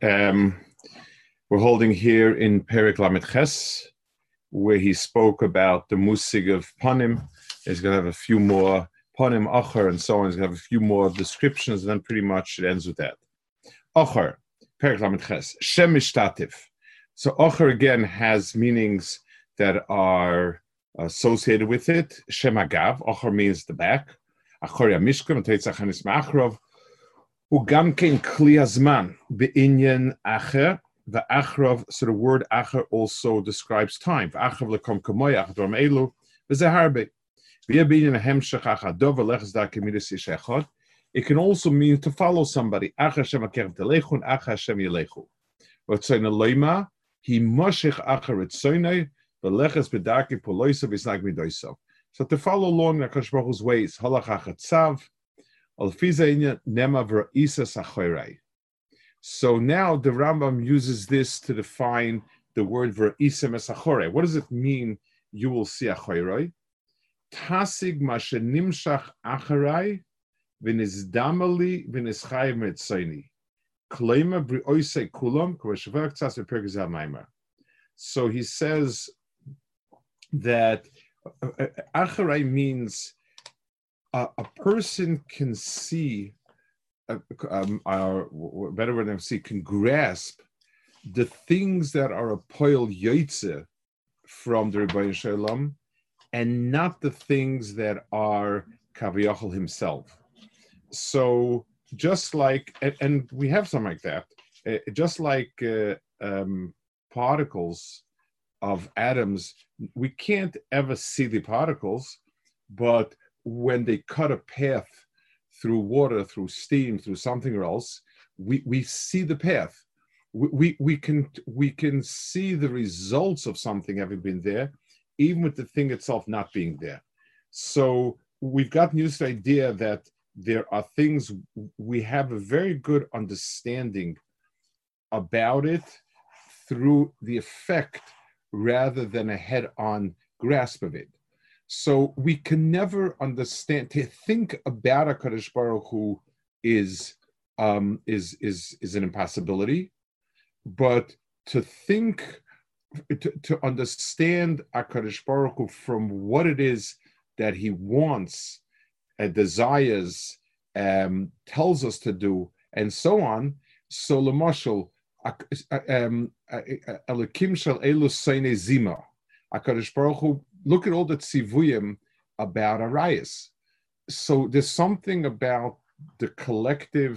We're holding here in Perek Lamed Ches, where he spoke about the musig of panim. He's going to have a few more panim, achar, and so on. He's going to have a few more descriptions, and then pretty much it ends with that. Achar, Perek Lamed Ches, Shem Mishtativ. So achar again has meanings that are associated with it. Shem Agav, achar means the back. Achar Yamishkim, Teitzachanis Ma'achrov. Ugamkein Kli Hazman, Be'inyan Acher. The achrov, so the word acher also describes time. Achrov lekom kamoy achdorm elu v'zeharbe. It can also mean to follow somebody. Acher shem akev telechun, acher shem yelechu. V'tzoyna loima he moshich acher etzoynei v'leches bedaki poloisa v'isnag midoiso. So to follow along the Akash Baruch Hu's ways, halach achatzav al fizeinya nema v'ra'isa sachoyrei. So now the Rambam uses this to define the word v'ra'isem es achorei. What does it mean? You will see achorei. Tasig mashe nimshach acharei v'nizdamali v'nischayim etzoyni. Kleima bri'oisei kulam k'v'shavak tzas v'perek zeh maimer. So he says that acharei means a person can see. Better than see, can grasp the things that are a poil yoitze from the Rebbeinu Shalom, and not the things that are Kaviyachal himself. So just like, and we have some like that, just like particles of atoms, we can't ever see the particles, but when they cut a path through water, through steam, through something else, we see the path. We can see the results of something having been there, even with the thing itself not being there. So we've gotten used to the idea that there are things we have a very good understanding about it through the effect rather than a head-on grasp of it. So we can never understand. To think about HaKadosh Baruch Hu is an impossibility, but to understand HaKadosh Baruch Hu from what it is that He wants, desires, tells us to do, and so on. So l'mashal, Elokim shel elu seine zima. HaKadosh Baruch Hu. Look at all the tzivuyim about Arayas. So there's something about the collective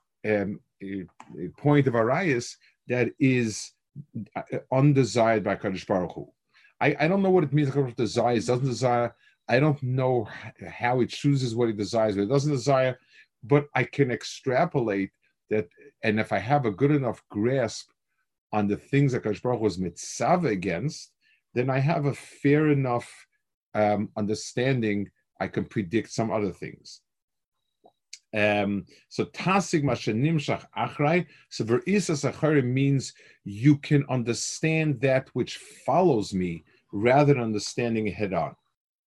point of Arayas that is undesired by Kadosh Baruch Hu. I don't know what it means. Kadosh desires, doesn't desire. I don't know how it chooses what it desires, what it doesn't desire. But I can extrapolate that, and if I have a good enough grasp on the things that Kadosh Baruch Hu is mitzvah against, then I have a fair enough understanding. I can predict some other things. So tasig mashenim shach achrei. So verisas achrei means you can understand that which follows me rather than understanding it head on.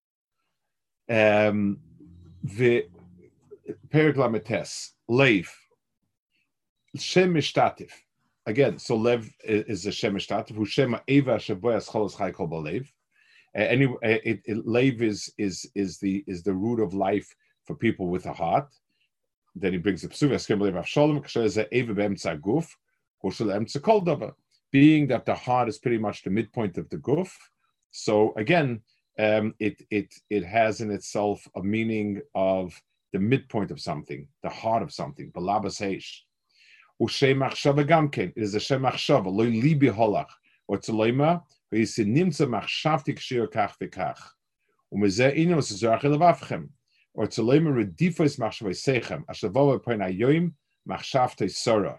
The Perek Lamed Tes leiv shem mishtatif. Again, so lev is a shem mishtatif. Who shem eva shaboyas cholos chai kol balev. Anyway, lev is the root of life for people with a heart. Then he brings the psuv eskem lev avshalom kasher ze eva beemtza guf koshel emtza kol davar. Being that the heart is pretty much the midpoint of the guf. So again, it has in itself a meaning of the midpoint of something, the heart of something. Balabas heish. Ushem machshava gamken. It is a shem machshava. Lo libi holach. Or tzoloima. V'yisi nimtza machshavti kshir kach v'kach. Umezeh ino s'zorach elevavchem. Or tzoloima redifos machshavay sechem. Ashavova poin ayoim machshavte sora.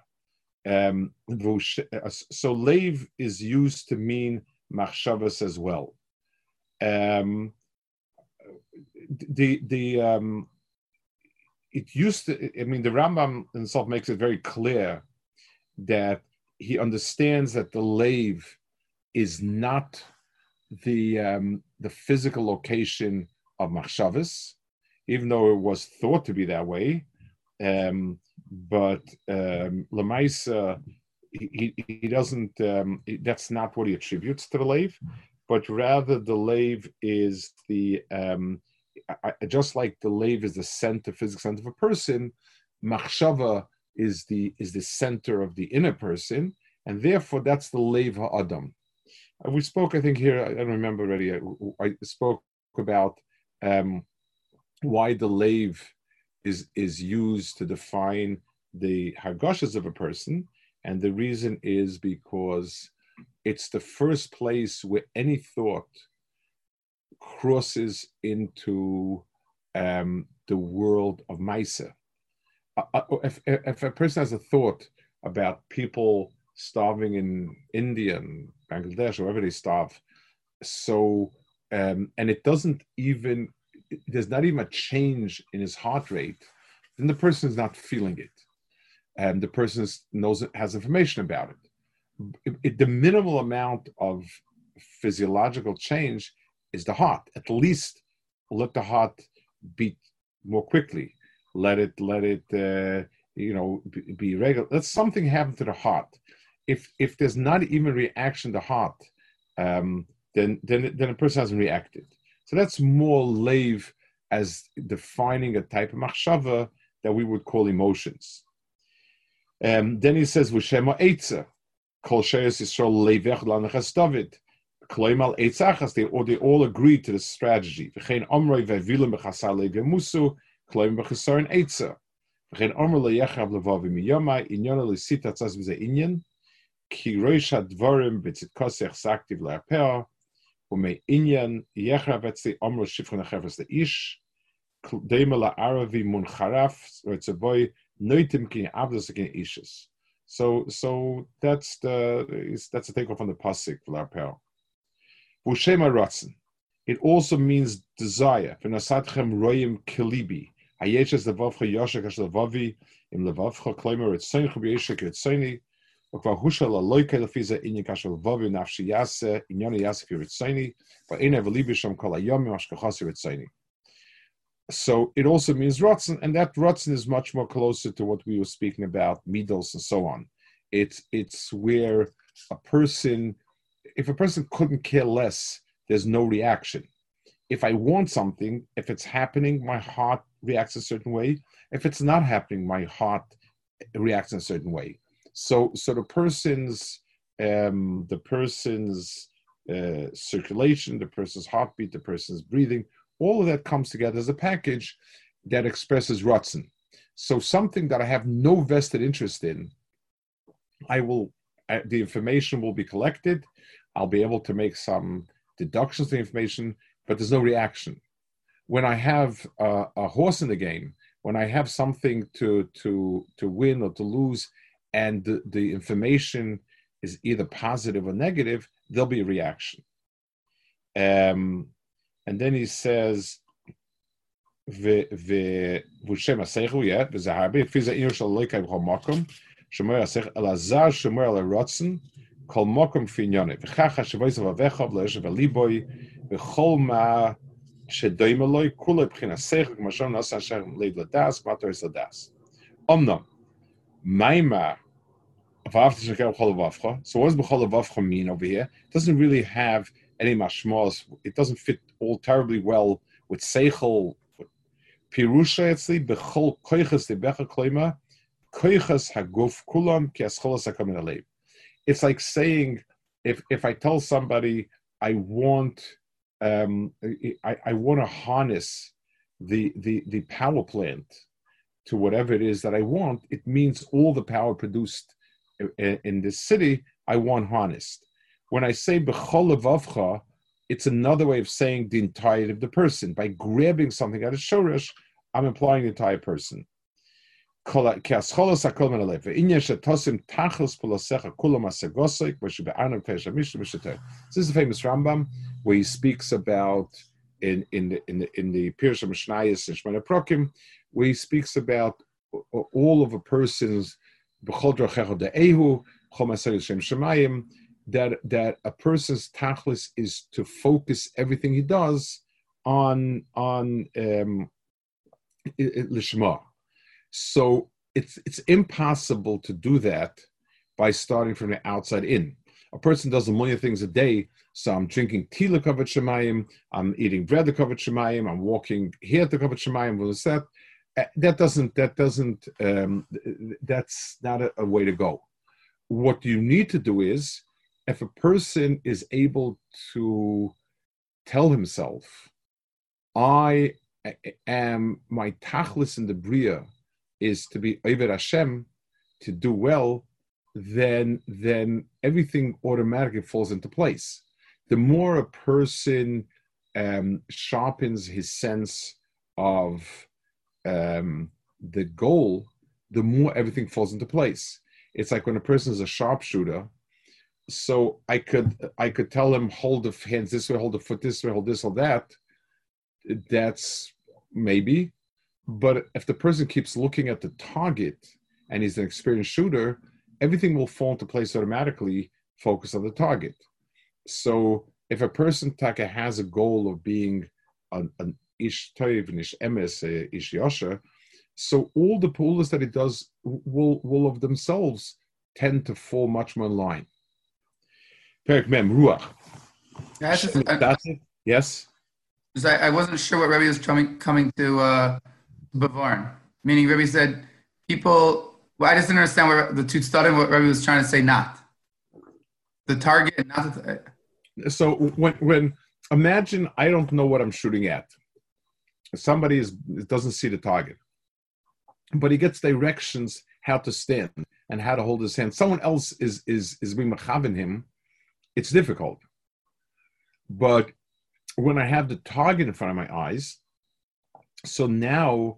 So leiv is used to mean machshavas as well. It used to, I mean, the Rambam himself makes it very clear that he understands that the leiv is not the physical location of machshavas, even though it was thought to be that way. But Lamaisa, he doesn't. That's not what he attributes to the lave, but rather the lave is the just like the lave is the center, physical center of a person. Machshava is the center of the inner person, and therefore that's the lave ha'adam. We spoke, I think here, I don't remember already. I spoke about why the lave is used to define the hargashas of a person, and the reason is because it's the first place where any thought crosses into the world of Maisa. If a person has a thought about people starving in India and Bangladesh, or wherever they starve, so and it doesn't even, there's not even a change in his heart rate, then the person is not feeling it. And the person knows it, has information about it. The minimal amount of physiological change is the heart. At least let the heart beat more quickly. Let it be regular. Let something happen to the heart. If there's not even reaction to heart, then a person hasn't reacted. So that's more lave as defining a type of machshava that we would call emotions. Then he says, "V'shema eitza, kol sheyes Yisrael leivech lanachas David." Kloimal eitzachas, they all agreed to the strategy. V'chein omrei ve'vilim b'chasar lev yamusu, kloim b'chasar eitza. V'chein omrei leyechav levavi miyomai, inyona l'sit atzas b'zeh inyan, ki roish hadvarim b'tzitkosech saktiv le'arpea, u'mei inyan yechav etzli omro shifron achevas le'ish, deima la'aravi muncharaf, v'tzaboy noitim ki avdos again ishes. So that's a takeoff on the pasuk le'arpea. V'shema ratzon. It also means desire. V'nasatchem royim kilibi. Hayeshes levavcha yoshek ash levavi im levavcha kloimer etzonich b'yeshek etzoni. V'kvar husha laloike lefiza inyan kash levavi nafshi yase inyana yase fi etzoni. V'ena v'libi sham kol hayom mashkachasi etzoni. So it also means ratzon, and that ratzon is much more closer to what we were speaking about, midos and so on. It's where a person, if a person couldn't care less, there's no reaction. If I want something, if it's happening, my heart reacts a certain way. If it's not happening, my heart reacts in a certain way. So the person's circulation, the person's heartbeat, the person's breathing, all of that comes together as a package that expresses ratzon. So something that I have no vested interest in, the information will be collected. I'll be able to make some deductions to the information, but there's no reaction. When I have a horse in the game, when I have something to win or to lose, and the information is either positive or negative, there'll be a reaction. And then he says, "V'shem aseichu yet v'zaharbe fiza inu shel loikay b'chol makom shemoy asech elazar shemoy el rotzen kol makom finyone v'chacha shevoyz avavecha v'leishav aliboy v'chol ma shedoimeloi kulei b'china seichu k'mashon nasa asher leib ladas mator is ladas." Omnam maima v'after sheker b'chol avavcha. So what does b'chol avavcha mean over here? It doesn't really have any mashmos. It doesn't fit all terribly well with seichel. Pirusha etzli bechol koiches debecha kloima koiches haguf kulam ki ascholas hakom in alev. It's like saying, if I tell somebody I want to harness the power plant to whatever it is that I want, it means all the power produced in this city I want harnessed. When I say b'chol levavcha, it's another way of saying the entirety of the person. By grabbing something out of shoresh, I'm implying the entire person. This is the famous Rambam where he speaks about in the Pirush Mishnayos and Shemona Prokim, where he speaks about all of a person's that a person's tachlis is to focus everything he does on lishma. So it's impossible to do that by starting from the outside in. A person does a million things a day. So I'm drinking tea to Kavod Shemayim, I'm eating bread to Kavod Shemayim, I'm walking here to Kavod Shemayim. That's not a way to go. What you need to do is, if a person is able to tell himself, I am, my tachlis in the Bria is to be Oved Hashem, to do well, then everything automatically falls into place. The more a person sharpens his sense of the goal, the more everything falls into place. It's like when a person is a sharpshooter. So I could tell him, hold the hands this way, hold the foot this way, hold this, hold that. That's maybe. But if the person keeps looking at the target and he's an experienced shooter, everything will fall into place automatically, focus on the target. So if a person taka has a goal of being an ish toiv, an ish emes, ish yosher, so all the pulas that he does will of themselves tend to fall much more in line. Perek Mem, Ruach. Yes? I wasn't sure what Rebbe was coming to Bavarn. Meaning Rebbe said, people, well, I just didn't understand where the two started, what Rebbe was trying to say, not. The target, not the... So when imagine I don't know what I'm shooting at. Somebody doesn't see the target, but he gets directions how to stand and how to hold his hand. Someone else is being mechaven him. It's difficult. But when I have the target in front of my eyes, so now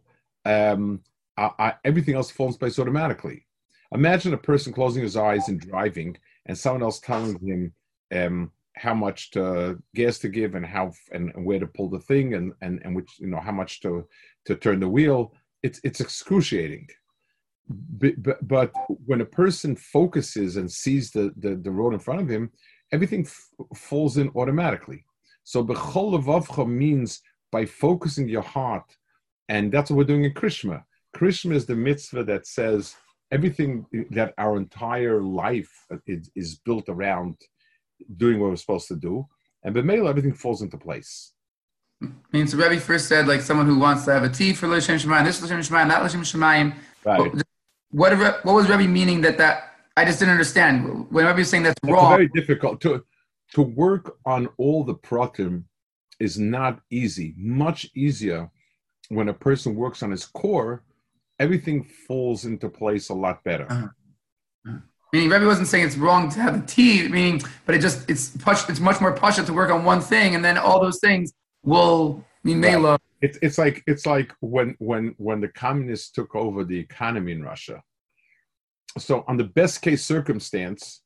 everything else falls in place automatically. Imagine a person closing his eyes and driving, and someone else telling him how much gas to give and how and where to pull the thing and which how much to turn the wheel. It's excruciating. But when a person focuses and sees the road in front of him, everything falls in automatically. So b'chol levavcha means by focusing your heart, and that's what we're doing in Krishma. Krishma is the mitzvah that says everything that our entire life is built around doing what we're supposed to do, and b'meila everything falls into place. Means the Rebbe first said like someone who wants to have a tea for L'Shem Shemayim, this L'Shem Shemayim, that L'Shem Shemayim. Right. What was Rebbe meaning that I just didn't understand when Rebbe was saying that's wrong. It's very difficult to work on all the pratim is not easy. Much easier when a person works on his core, everything falls into place a lot better. Uh-huh. Meaning, Rebbe wasn't saying it's wrong to have a tea. Meaning, but it's much more pasha to work on one thing, and then all those things will mean mela. It's like when the communists took over the economy in Russia. So, on the best case circumstance,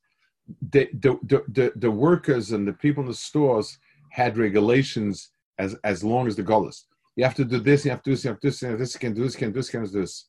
the workers and the people in the stores had regulations as long as the gullus. You have to do this, you have to do this, you have to do this, you this, you can do this, you can do this, you can do this.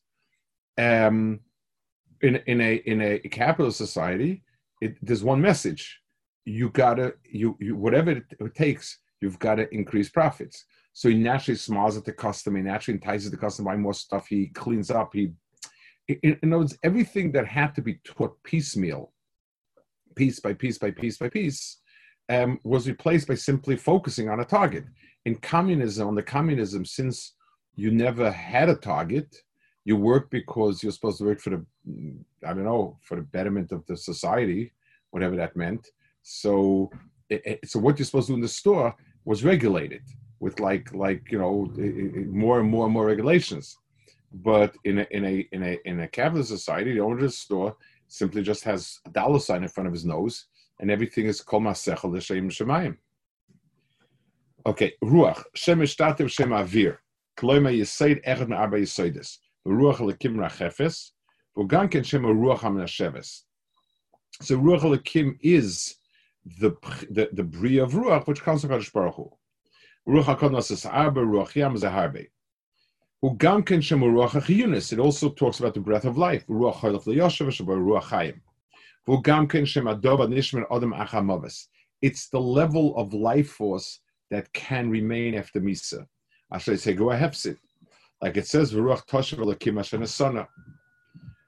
In a capitalist society, there's one message: you gotta whatever it takes, you've got to increase profits. So he naturally smiles at the customer, he naturally entices the customer to buy more stuff, he cleans up, in other words, everything that had to be taught piecemeal, piece by piece by piece by piece, was replaced by simply focusing on a target. In communism, since you never had a target, you work because you're supposed to work for the betterment of the society, whatever that meant. So what you're supposed to do in the store was regulated with like more and more regulations. But in a capitalist society, the owner of the store simply just has a dollar sign in front of his nose, and everything is kol masechel l'shem shemayim. Okay, ruach shemesh tatev shem avir kloima yisaid echad me'arba yisoides ruach lekim rachefes v'gam ken shem ruach haminasheves. So ruach lekim is the bria of ruach, which comes from Kadosh Baruch Hu. Ruach hakonos is arba, ruach yam is a harbe. V'gam ken shem ruach hachiyunis. It also talks about the breath of life. Ruach cholach liyoshev sheba ruach chayim. V'gam ken shem adov anishman adam achamavis. It's the level of life force that can remain after Misa. Actually, say go hefsid, like it says, "V'ruach toshav elakim asher nesana."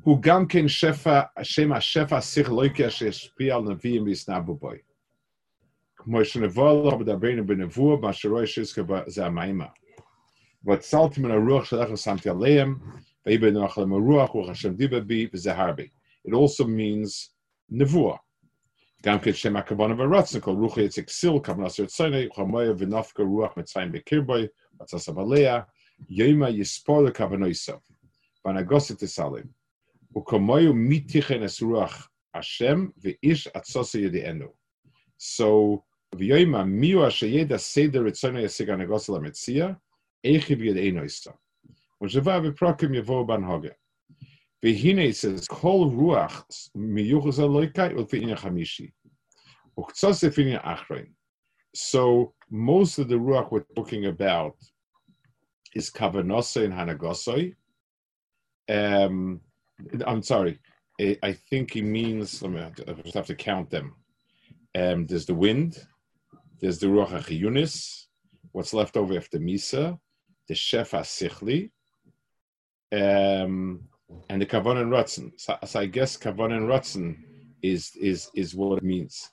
הוא גם כן שם השפע השכלויקי שהשפיע על נביאים והסנבו בו. כמו שנבוא לו מדברנו בנבואה, מה שרואה שיזכר זה המיימה. והצלתי מן הרוח שלך ושמתי עליהם, ויהי בנוח להם הרוח, רוח השם דיבר בי, וזה הרבה. It also means נבואה. גם כן שם הכוונה ורצון, כל רוח יצק סיל, כוונה סרצוני, חמויה ונפקה רוח מצרים בקרבוי, מצסם עליה, יומה יספור לכוונו יסף, והנגוסת תסלם. וכמויה מתיכן את רוח השם, ואיש עצוסי ידיענו. So, ויומה מיהו אשר ידע סדר רצונו ישיג הנגוסת למציע, איך ידיענו יסף. ושבא בפרקים יבואו בנהוגה. והנה it says, כל רוח מיוחס אלוהיקה ולפי עניין חמישי. וקצת לפי עניין אחרין. So, most of the ruach we're talking about is kavanosoi and hanagosoi. I'm sorry. I think he means, I just have to count them. There's the wind. There's the ruach hachiyunis. What's left over after Misa. The shefa sichli. And the Kavan and Ratzon. So I guess Kavan and Ratzon is what it means.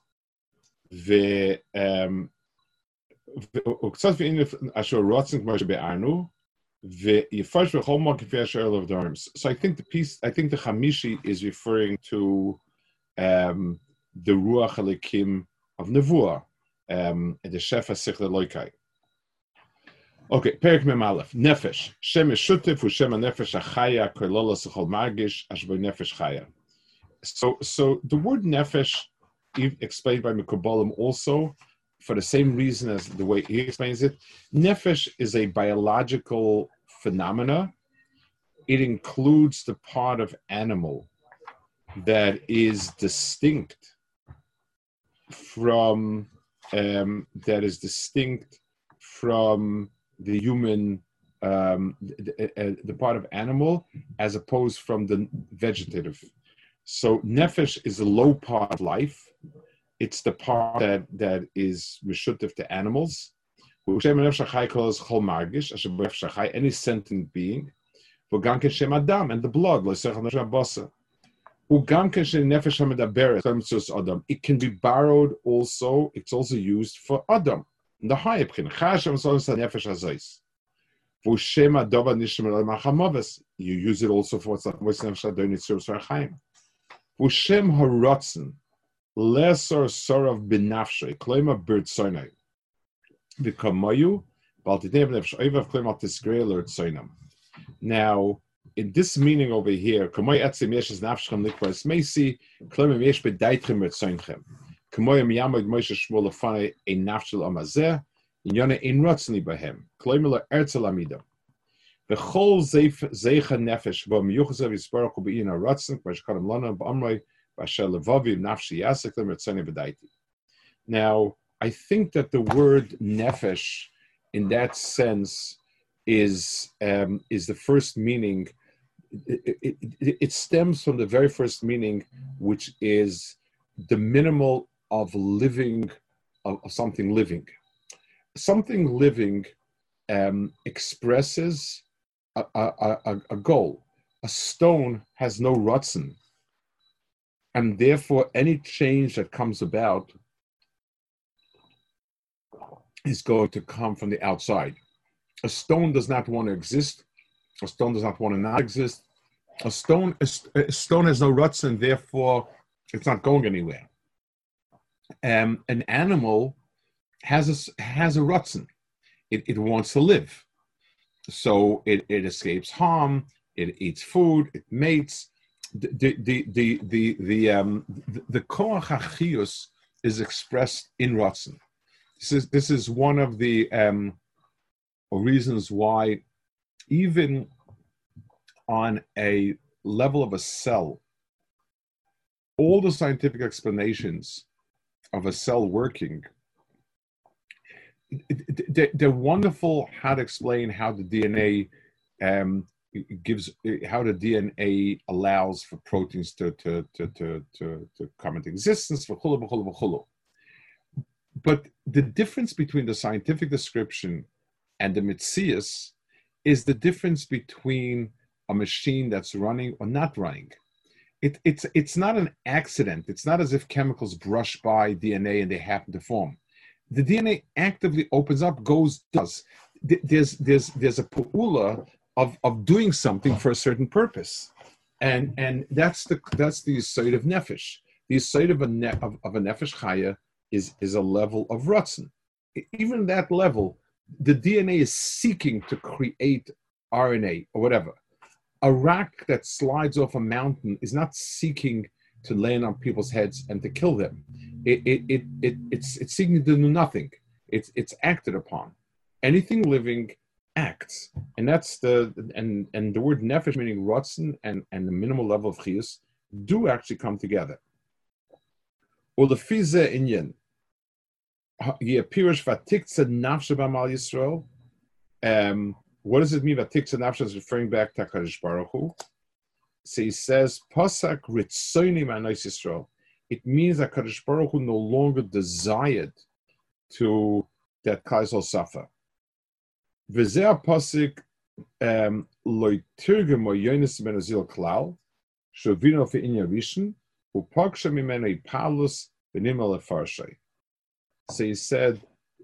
וקצת ואין אשר רוצן כמו שבארנו, ויפרש בכל מוקפי אשר אליו דורמס. So I think the Chamishi is referring to the Ruach Elikim of Nevuah, the Shefa Sichla Loikai. Okay, Perek Mem Aleph, Nefesh. Shem Eshutif hu Shem HaNefesh HaChaya Korlola Sechol Margish Ashbo Nefesh Chaya. So the word Nefesh, explained by Mekubalim also, for the same reason as the way he explains it, Nefesh is a biological phenomena. It includes the part of animal that is distinct from the human, the part of animal, as opposed from the vegetative. So nefesh is a low part of life. It's the part that is mishutif to animals. Any sentient being. And the blood. It can be borrowed also. It's also used for Adam. The high you use it also for Ushem haratzen lesser sorav benafshe klema birdsonai v'kamayu baltidev nefesh oivav klema tisgrei l'rtsoinam. Now, in this meaning over here, kamay etzim yeshes nafshem likvas meisi klema yesh bedaitchem rtsoinchem kamay miyamod Moshe Shmuel lefanei ein nafshel amazeh inyane ein rotzeni bahem klema le'ertzel amidam. V'chol zeicha nefesh bo miyuchazav yisparach u'be'in haratzen k'mashkaram lana b'amrei b'asher levavi nafshi yasek lem rtzeni b'daiti. Now, I think that the word nefesh, in that sense, is the first meaning. It stems from the very first meaning, which is the minimal of living, of something living. Something living expresses a goal. A stone has no rotzen, and therefore any change that comes about is going to come from the outside. A stone does not want to exist. A stone does not want to not exist. A stone has no rotzen, therefore it's not going anywhere. An animal has a rotzen. It wants to live. So it escapes harm, it eats food, it mates. The koach hachiyus is expressed in rotzen. This is one of the reasons why, even on a level of a cell, all the scientific explanations of a cell working, they're wonderful. How to explain how the DNA how the DNA allows for proteins to come into existence. But the difference between the scientific description and the Metzius is the difference between a machine that's running or not running. It's not an accident. It's not as if chemicals brush by DNA and they happen to form. The DNA actively opens up, does. There's a pu'ula of doing something for a certain purpose, and that's the yesod of nefesh. The yesod of a nefesh chaya is a level of ratzon. Even that level, the DNA is seeking to create RNA or whatever. A rock that slides off a mountain is not seeking to land on people's heads and to kill them. It's seeking to do nothing. It's acted upon. Anything living acts, and that's the word nefesh, meaning ratzon and the minimal level of chiyus, do actually come together. Or the fize inyan yepirush vatiktza nafshe b'amal Yisrael. What does it mean? Vatiktza nafshe is referring back to HaKadosh Baruch Hu. So he says, Pasak ritzoni ma'anos Yisrael. It means that HaKadosh Baruch Hu no longer desired to that Klal Yisrael suffer. V'zeh pasuk lo tirgemo Yonis ben Azil klal shovino fe'inyan rishon upaksha mimeno ipalus v'nimel lefarshay. So he said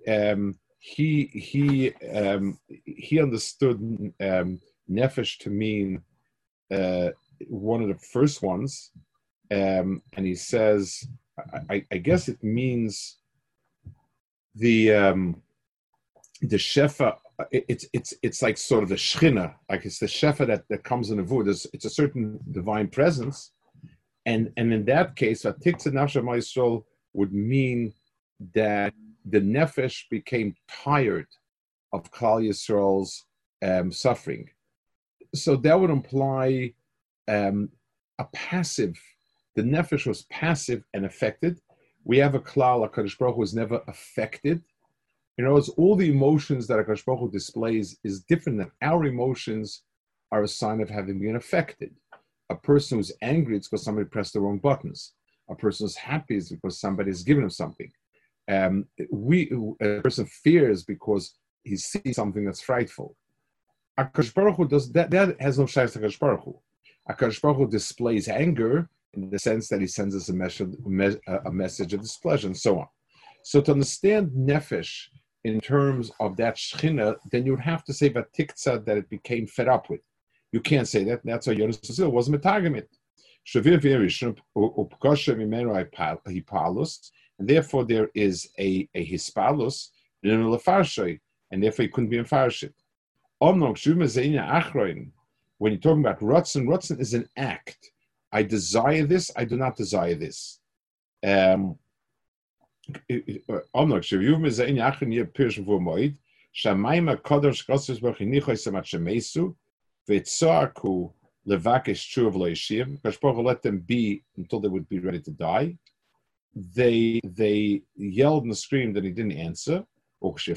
he understood nefesh to mean one of the first ones, and he says I guess it means the shefa. It's like sort of the shchina, like it's the shefa that comes in the vud. It's a certain divine presence, and in that case, vatiktzeh nafshe b'amal Yisrael would mean that the nefesh became tired of Klal Yisrael's suffering. So that would imply a passive. The nefesh was passive and affected. We have a Klal, HaKadosh Baruch Hu was never affected. You know, it's all the emotions that HaKadosh Baruch Hu displays is different than our emotions are a sign of having been affected. A person who's angry, it's because somebody pressed the wrong buttons. A person who's happy is because somebody's given him something. A person fears because he sees something that's frightful. HaKadosh Baruch Hu does that has no shaykhs to HaKadosh Baruch Hu. HaKadosh Baruch Hu displays anger in the sense that he sends us a message of displeasure and so on. So to understand nefesh in terms of that shchina, then you would have to say vatiktza, that it became fed up with. You can't say that. That's why Yonis Azil wasn't metagamit. And therefore there is a hispalus, and therefore he couldn't be in farshit. When you're talking about ratzon is an act. I desire this, I do not desire this. Let them be until they would be ready to die. They yelled and screamed and he didn't answer. When he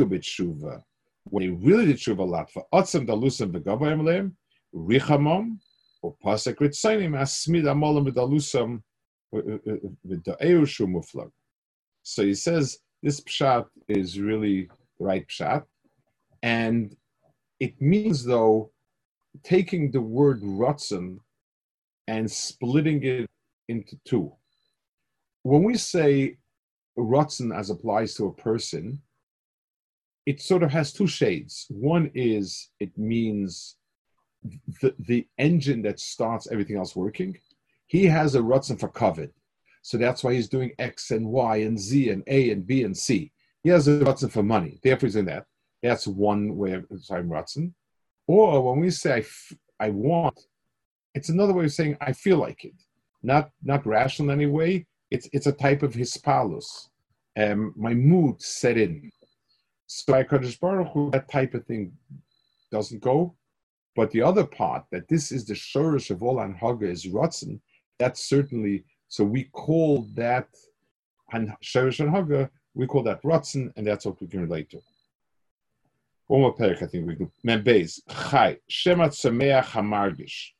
really did tshuva latva, otzem dalusam v'gabayim leim, richamom, or pasek ritzayim asmid amolam v'dalusam v'da'eu shu muflag. So he says this pshat is really the right pshat, and it means though taking the word ratzon and splitting it into two. When we say ratzon as applies to a person, it sort of has two shades. One is it means the engine that starts everything else working. He has a ratzon for kavod, so that's why he's doing X and Y and Z and A and B and C. He has a ratzon for money, therefore he's in that. That's one way of saying ratzon. Or when we say I want, it's another way of saying I feel like it. Not rational in any way. It's a type of hispalus. My mood set in. So by HaKadosh Baruch Hu, that type of thing doesn't go. But the other part, that this is the shorish of all anhaga is ratzon, that's certainly, so we call that shorish anhaga, we call that ratzon, and that's what we can relate to. One more parak, I think we can. Membeis, chai, shemat sameach hamargish.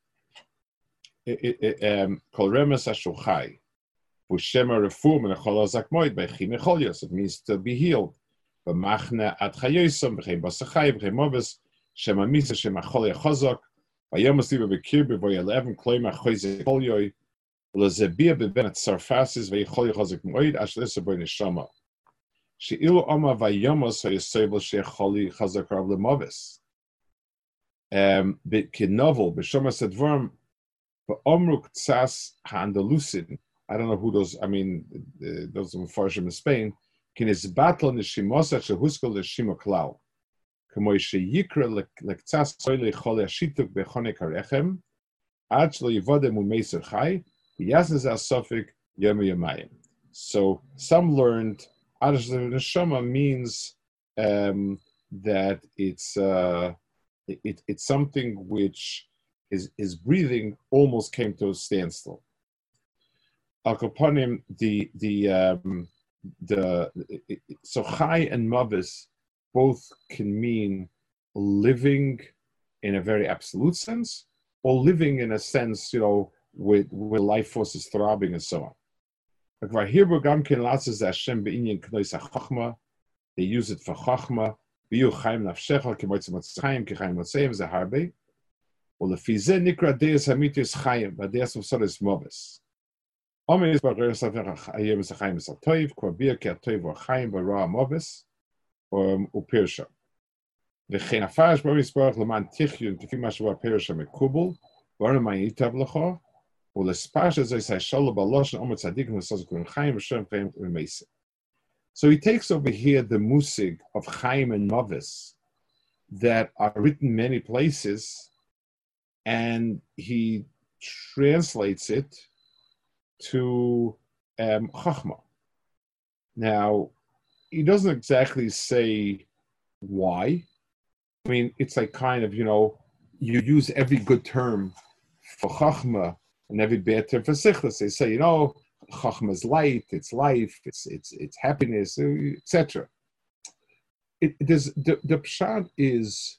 Kol remes ashul chai. V'shema refuah min hachol hazakmoid, b'chi mecholios, it means to be healed. B'machne ad chayosam, b'chein basachai, b'chein mobes, shema misa, shema chol yachazok, Vayomas liba bekirbe vayalev kloima choizik kolyoy lezebia bebenet sarfasis vayichol yochazik moed ashlesa boy neshama. She'ilu oma vayomas hayesebel sheicholi chazak rav lemovis. Kinovel b'shomas advarm v'omru ktsas ha'andalusin. I don't know who those. I mean, those Mefarshim in Spain. Kinis battle nishimosa shehuskol nishimo klal. K'moy sheyikra lektsas soyle chole ashituk bechonek harechem. Ad shlo yivodem u'meiser chai. Yasnes asofik yom yamayim. So some learned Ad neshama means that it's something which is breathing almost came to a standstill. Al kaponim so chai and mavis both can mean living in a very absolute sense, or living in a sense, with life force is throbbing and so on. They use it for chachma. So he takes over here the musig of Chaim and Mavis that are written many places, and he translates it to Chachma. Now, he doesn't exactly say why. I mean, it's like kind of, you use every good term for Chachma and every bad term for Sichlas. They say, Chachma is light, it's life, it's happiness, etc. The pshat is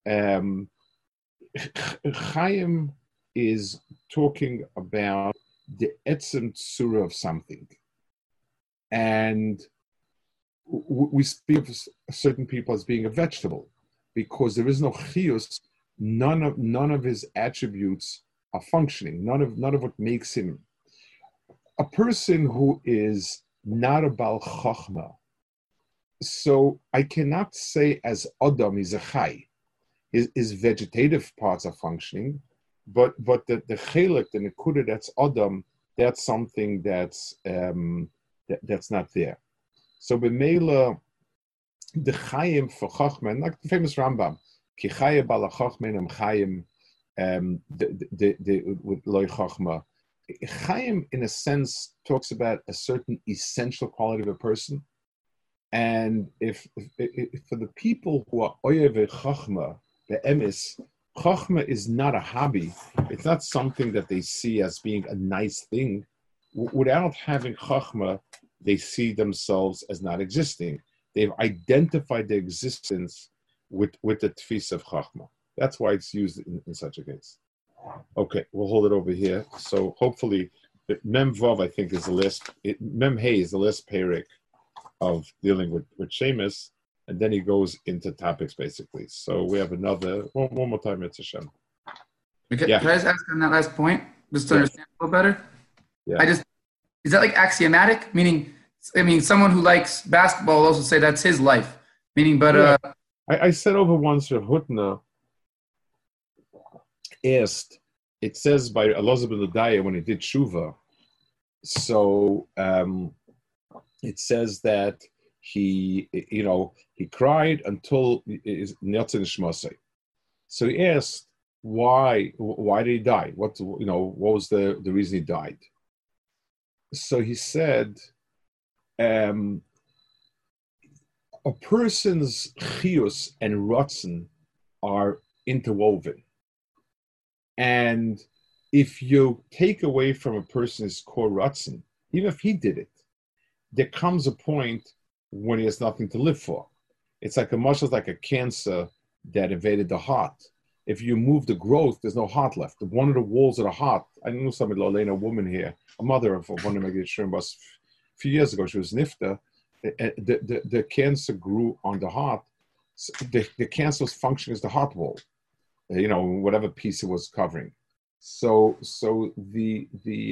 Chaim is talking about the etzem tzura of something, and we speak of certain people as being a vegetable because there is no chiyus. None of his attributes are functioning. None of what makes him a person who is not a Baal Chachma. So I cannot say as Adam is a Chai. His vegetative parts are functioning, but the Chelek, the Nekuda that's Adam, that's something that's not there. So B'meila, the Chaim for Chachma, like the famous Rambam, Ki Chaya Bala Chachma Chaim with Loi Chachma. Chaim, in a sense, talks about a certain essential quality of a person. And if for the people who are Oyev Chachma, the emes, Chachma is not a hobby. It's not something that they see as being a nice thing. Without having Chachma, they see themselves as not existing. They've identified their existence with the tfis of Chachma. That's why it's used in such a case. Okay, we'll hold it over here. So hopefully, Mem Vav, I think, is the last. Mem Hey is the last parak of dealing with Shemus, and then he goes into topics basically. So we have another one more time. It's Hashem. Okay, yeah. Can I just ask on that last point, just to understand a little better? Yeah. Is that like axiomatic? Meaning, someone who likes basketball will also say that's his life. Meaning, but I said over once Rav Hutner asked. It says by Elazar ben Ledaya when he did tshuva. So it says that he cried until his Netzin Shmosei. So he asked why did he die? What was the reason he died? So he said a person's chiyus and rotzen are interwoven. And if you take away from a person's core rotzen, even if he did it, there comes a point when he has nothing to live for. It's like like a cancer that invaded the heart. If you move the growth, there's no heart left. One of the walls of the heart, I knew somebody, a woman here, a mother of one of my Shermbas, a few years ago, she was nifta. The cancer grew on the heart. The cancer's function is the heart wall. whatever piece it was covering. So the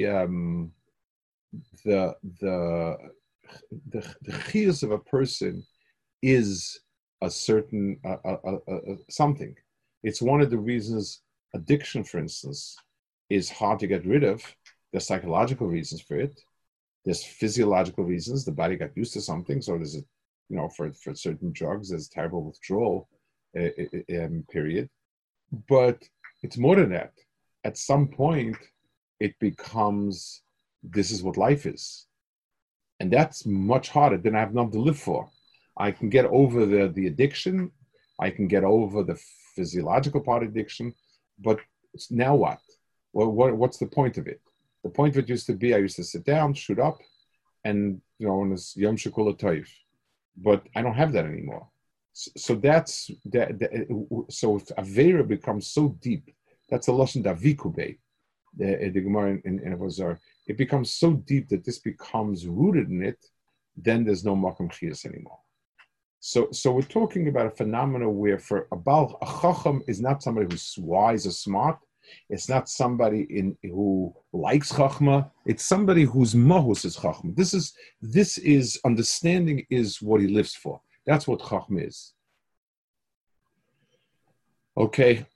chiyus of a person is a certain something. It's one of the reasons addiction, for instance, is hard to get rid of. There's psychological reasons for it. There's physiological reasons. The body got used to something, so there's for certain drugs, there's terrible withdrawal period. But it's more than that. At some point, it becomes, this is what life is. And that's much harder than I have nothing to live for. I can get over the addiction. I can get over the physiological part of addiction. But now what? What's the point of it? The point of it used to be, I used to sit down, shoot up, and, and it's Yom Shekula Toiv. But I don't have that anymore. So that's so if Avera becomes so deep, that's a lashon davikube, the Gemara in Avozar. It becomes so deep that this becomes rooted in it, then there's no makom chiyas anymore. So we're talking about a phenomenon where for a chacham is not somebody who's wise or smart. It's not somebody who likes chachma. It's somebody whose mahus is chachma. This is understanding is what he lives for. That's what chachma is. Okay,